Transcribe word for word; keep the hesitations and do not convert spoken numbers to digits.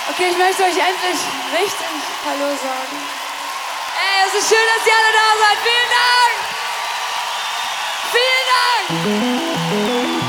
Okay, ich möchte euch endlich richtig Hallo sagen. Ey, es ist schön, dass ihr alle da seid. Vielen Dank! Vielen Dank!